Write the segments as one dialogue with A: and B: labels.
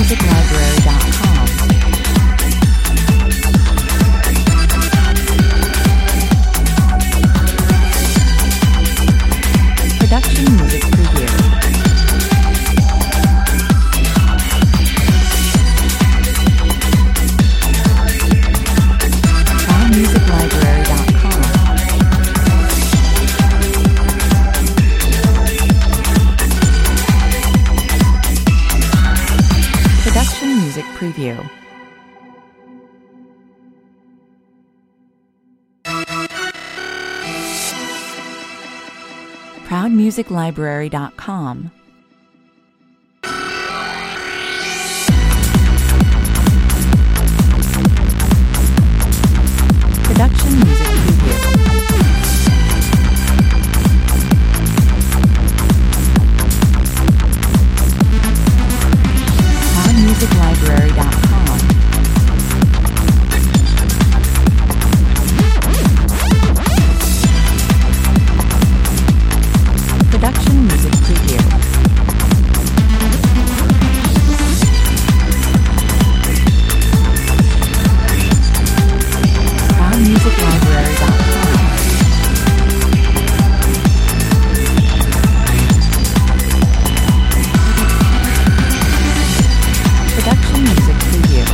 A: ProudMusicLibrary.com. Production Music Preview. ProudMusicLibrary.com. Production Music Preview. ProudMusicLibrary.com. Production Music Preview. ProudMusicLibrary.com. Production Music Preview. ProudMusicLibrary.com. Production Music Preview.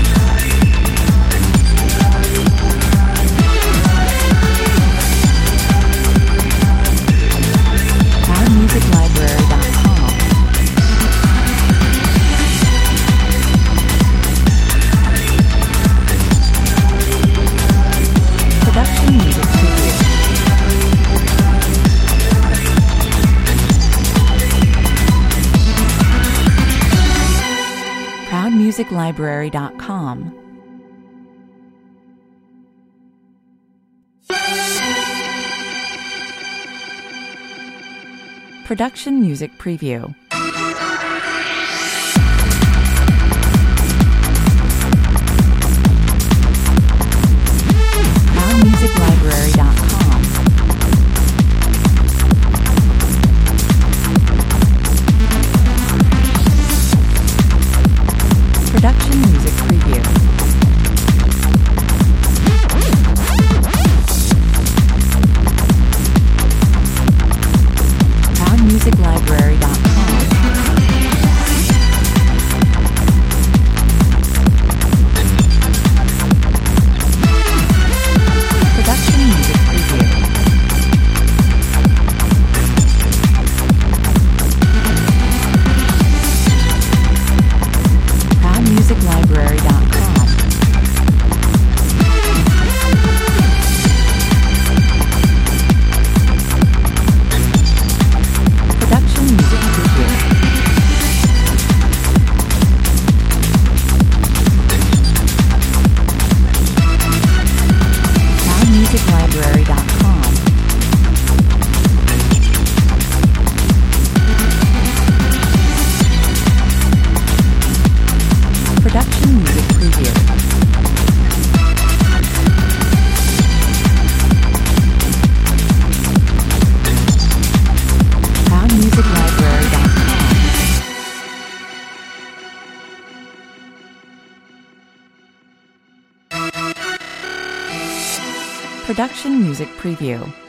A: ProudMusicLibrary.com. Production Music Preview. ProudMusicLibrary.com. Production Music Preview. ProudMusicLibrary.com. Production Music Preview. ProudMusicLibrary.com. Production Music Preview. ProudMusicLibrary.com. Production Music Preview. ProudMusicLibrary.com. Production Music Preview. ProudMusicLibrary.com. Production Music Preview.